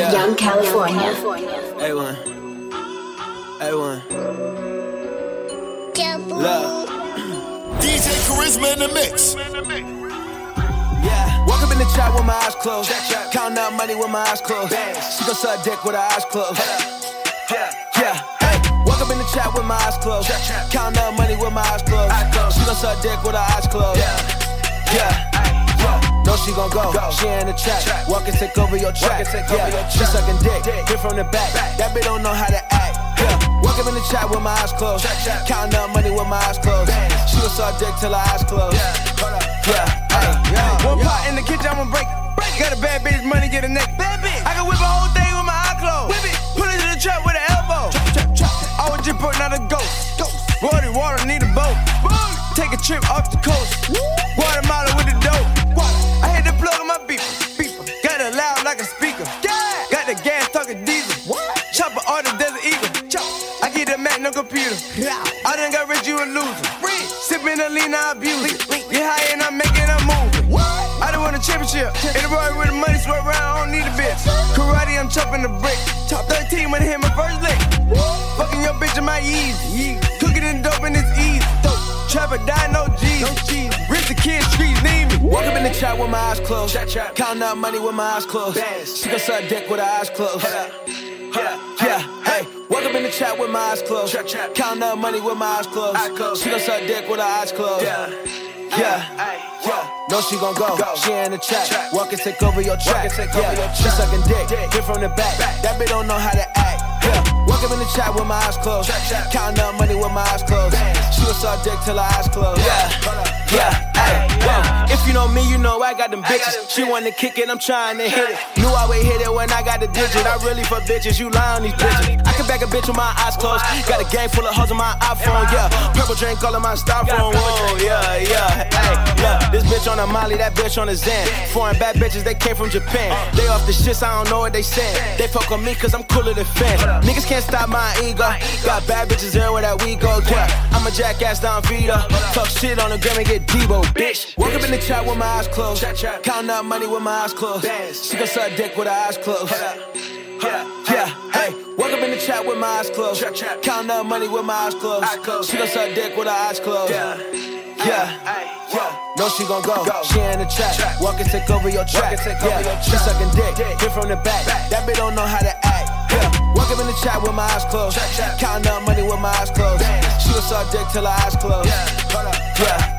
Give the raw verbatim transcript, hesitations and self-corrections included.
yeah. Young California. A one. A one. Love. D J Charisma in the mix. Yeah. Woke up in the trap with my eyes closed. Counting up money with my eyes closed. She gon' suck dick with her eyes closed. Yeah. Yeah. Hey. Woke up in the trap with my eyes closed. Counting up money with my eyes closed. She gon' suck dick with her eyes closed. Yeah. No, she gon' go. She in the trap. Walk and take over your track. Yeah. She sucking dick. Hit from the back. That bitch don't know how to act. Yeah. Woke up in the trap with my eyes closed. Counting up money with my eyes closed. She gon' suck dick till her eyes closed. Yeah. Yeah. One pot in the kitchen, I'ma break. Got a bad bitch, money, get a neck. Bad bitch. I can whip a whole thing with my eye closed. Whip it. Put it in the trap with an elbow. I was just putting out a ghost. Water, water, need a boat. Take a trip off the coast. Guatemala with the dope. I hit the plug on my beeper. Got it loud like a speaker. Got the gas talking diesel. Chopper order Desert Eagle. I get the Mac, no computer. I done got rich, you a loser. Sipping the lean, I abuse it. Get high and I'm making a move. I done won a championship. In the road with the money, swear around, I don't need a bitch. Karate, I'm chopping the brick. Top thirteen when I hit my first lick. Fucking your bitch in my easy. Cooking and dope and it's easy. Trapper die, no G's. Rich the kids, streets need me. Woke up in the trap with my eyes closed. Counting up money with my eyes closed. She gon' suck dick with her eyes closed. Yeah, yeah, hey. Woke up in the trap with my eyes closed. Counting up money with my eyes closed. She gon' suck dick with her eyes closed. Yeah, yeah. No, she gon' go. She in the trap. Walk and take over your track. Yeah, she sucking dick. Hit from the back. That bitch don't know how to act. Yeah, woke up in the trap with my eyes closed. Counting up money with my eyes closed. She gon' suck dick till her eyes closed. Yeah, yeah, hey, whoa. If you know me, you know I got them bitches. She wanna kick it, I'm trying to hit it. Knew I would hit it when I got the digit. I really for bitches, you lie on these bitches. I can back a bitch with my eyes closed. Got a game full of hoes on my iPhone, yeah. Purple drink all of my styrofoam, whoa, yeah, yeah, hey, yeah. This bitch on a Molly, that bitch on a Zen. Foreign bad bitches, they came from Japan. They off the shits, I don't know what they saying. They fuck on me cause I'm cooler than fans. Niggas can't stop my ego. Got bad bitches everywhere that we go, yeah. I'm a jackass down Vito. Talk shit on the gram and get Debo, bitch. Woke up in the trap with my eyes closed. Counting up money with my eyes closed. She gon' suck dick with her eyes closed. Yeah, yeah, hey. Woke up in the trap with my eyes closed. Counting up money with my eyes closed. She gon' suck dick with her eyes closed. Yeah, yeah. No, she gon' go. She in the trap. Walk and take over your track. Yeah, she sucking dick. Hit from the back. That bitch don't know how to act. Yeah, woke up in the trap with my eyes closed. Counting up money with my eyes closed. She gon' suck dick till her eyes closed. Yeah.